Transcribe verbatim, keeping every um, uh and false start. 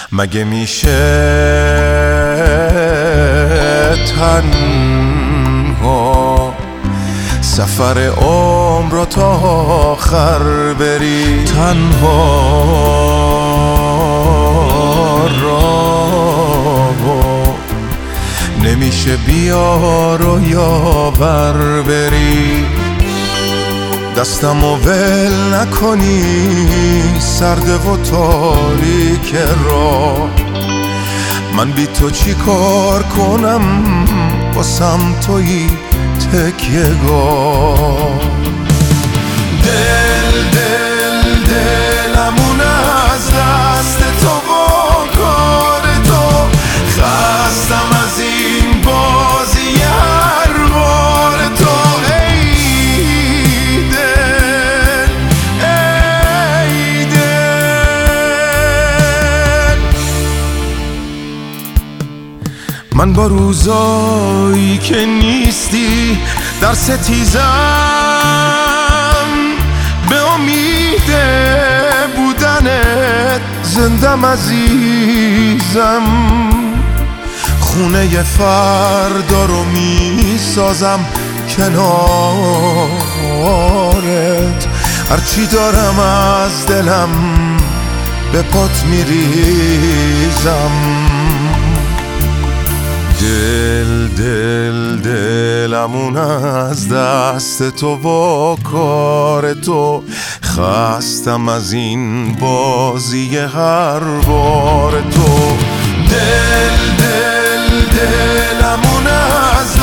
مگه میشه تنها سفر عمر رو تا آخر بری؟ تنها راهو نمیشه بیار و یاور بری. دستمو ول نکنی سرده و تاریک راه، من بی تو چی کار کنم واسم تویی تکیه‌گاه. دل دل دلمون از دست تو و کار تو، خستم از این بازی هر بار تو. ای دل ای دل، من با روزایی که نیستی در ستیزم، به امید بودنت زندم عزیزم. خونه فردا رو می سازم کنارت، هرچی دارم از دلم به پات می ریزم. دل دل دلمون از دست تو و کار تو، خستم از این بازی هر بار تو. دل دل دلمون از